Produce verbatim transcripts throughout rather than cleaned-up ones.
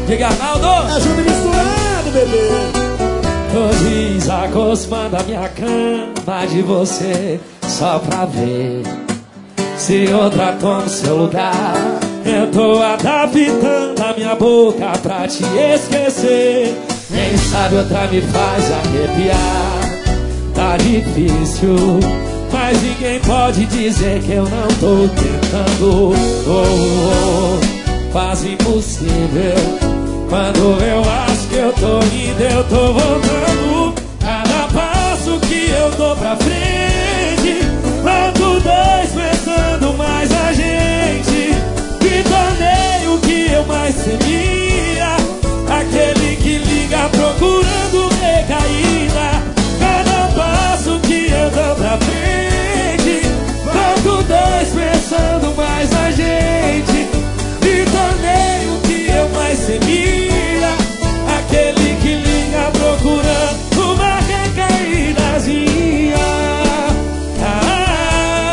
Diga, Arnaldo. Ajuda misturado, bebê. Tô desacostumando a minha cama de você, só pra ver se outra toma o seu lugar. Eu tô adaptando a minha boca pra te esquecer. Quem sabe outra me faz arrepiar. Tá difícil, mas ninguém pode dizer que eu não tô tentando. Oh, oh, quase impossível. Quando eu acho que eu tô indo, eu tô voltando. Cada passo que eu dou pra frente, quanto dois pensando mais a gente. Me tornei o que eu mais temia, aquele que liga procurando recaída. Cada passo que eu dou pra frente, quanto dois pensando mais a gente. Me tornei o que eu mais temia, aquele que liga procurando uma recaídazinha. Ah,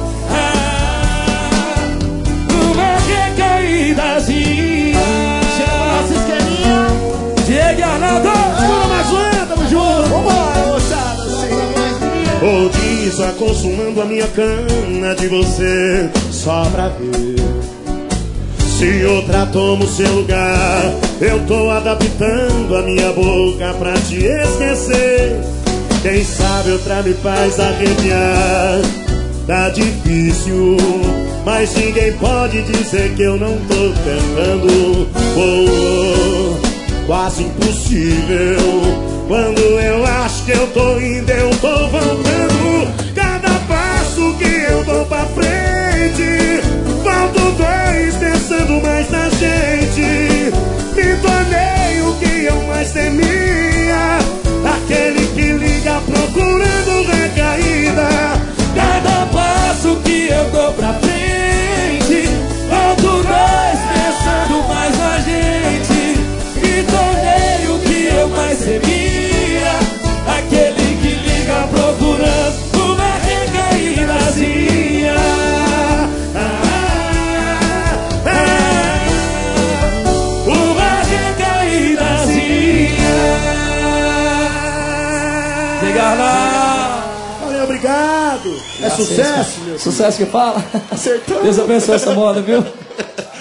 ah, uma recaídazinha. Chega nossa esqueminha. Diego e Arnaldo. Segura mais um, tamo junto. Vambora, moçada. Tô desacostumando a minha cana de você, só pra ver se outra toma o seu lugar. Eu tô adaptando a minha boca pra te esquecer. Quem sabe outra me faz arrepiar. Tá difícil, mas ninguém pode dizer que eu não tô tentando. Oh, oh, quase impossível. Quando eu acho que eu tô indo, eu tô voltando. Cada passo que eu dou pra frente, falto dois pensando mais na gente. Me tornei o que eu mais temia, aquele que liga procurando recaída. Cada passo que eu dou pra frente, falto dois pensando mais na gente. Me tornei o que eu mais temia, aquele que liga procurando uma recaídazinha. Valeu, obrigado. É sucesso, meu. Sucesso que fala. Acertou. Deus abençoe essa moda, viu?